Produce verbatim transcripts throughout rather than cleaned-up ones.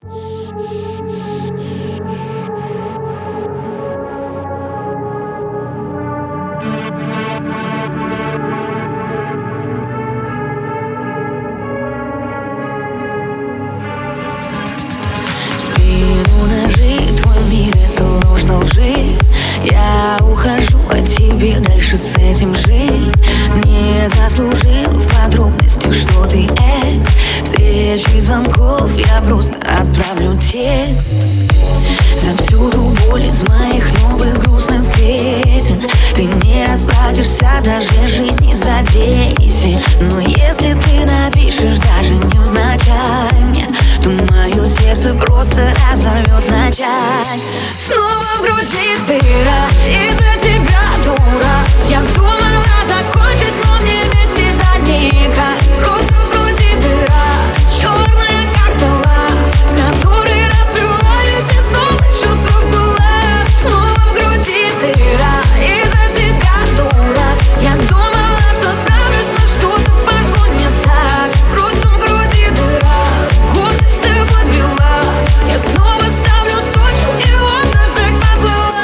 В спину ножи, твой мир — это ложь на лжи. Я ухожу от тебя, дальше с этим жить. Не заслужил в подробностях, что ты экс. Встречи, звонков, я просто отправлю текст. За всю ту боль из моих новых грустных песен ты не расплатишься, даже жизни задейся. Но если ты напишешь, даже невзначай мне, то мое сердце просто разорвет на часть. Снова в груди дыра, из-за тебя, дура. Я думала закончить, но мне без тебя никак. Просто в груди дыра, черная как зола, которой разрываюсь и снова чувства в кулак. Снова в груди дыра, из-за тебя, дура. Я думала, что справлюсь, но что-то пошло не так. Просто в груди дыра, гордость ты подвела. Я снова ставлю точку, и вот опять поплыла.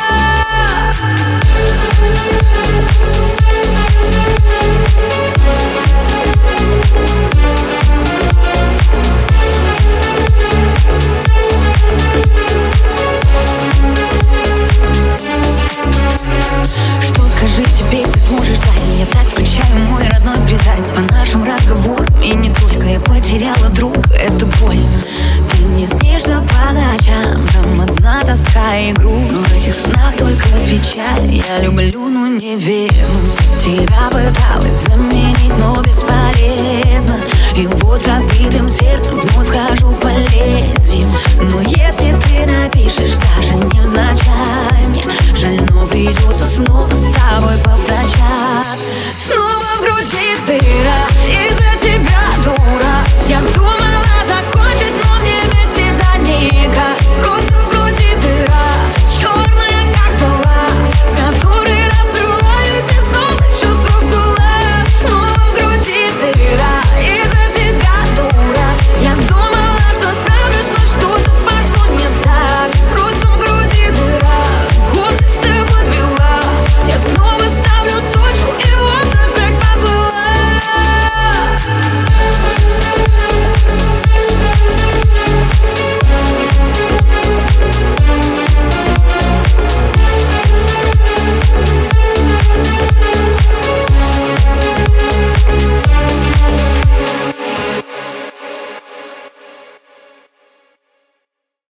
Что скажи теперь ты сможешь дать мне? Я так скучаю, мой родной, предать. По нашим разговорам и не только я потеряла друга, это больно. Ты мне снишься по ночам, там одна тоска и грусть. В этих снах только печаль. Я люблю, но не вернусь. Тебя пыталась заменить, но бесполезно. И вот с разбитым сердцем вновь хожу по лесу.